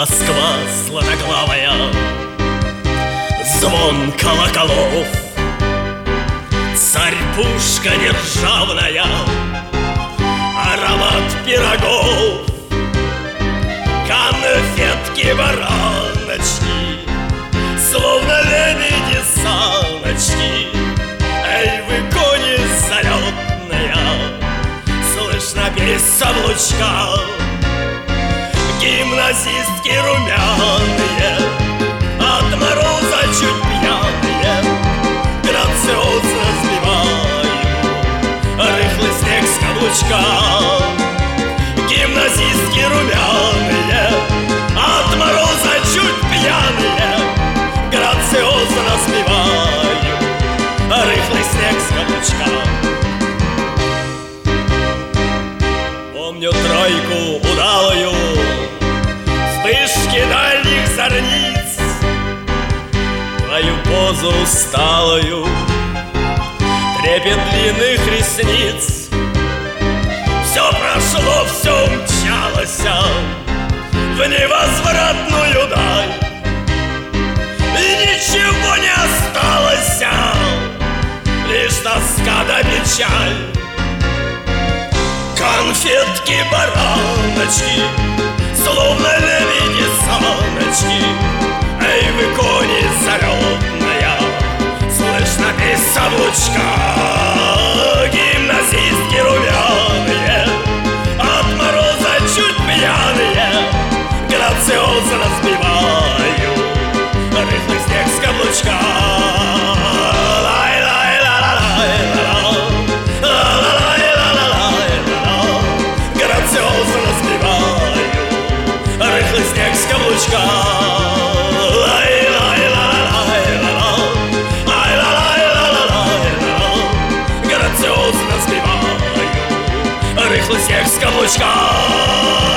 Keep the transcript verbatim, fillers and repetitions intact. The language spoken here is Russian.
Москва златоглавая, звон колоколов, царь-пушка державная, аромат пирогов, конфетки, бараночки, словно лебеди-саночки. Эй, вы, кони залетные, слышно песнь облучка. Гимназистки румяные, от мороза чуть пьяные, грациозно сбивают рыхлый снег с каблучка. Гимназистки румяные, от мороза чуть пьяные, грациозно сбивают рыхлый снег с каблучка. Помню тройку удалую, вспышки дальних зорниц, твою позу усталую, трепет длинных ресниц. Все прошло, все умчалось в невозвратную даль, и ничего не осталось, лишь тоска да печаль. Конфетки, бараночки, словно лебеди-саночки. Эй, вы, кони залетная, слышно песнь облучка. Гимназистки румяные, от мороза чуть пьяные, грациозно сбиваю рыхлый снег с каблучка. Рыхлый снег с каблучка. Грациозно сбиваю рыхлый снег с каблучка.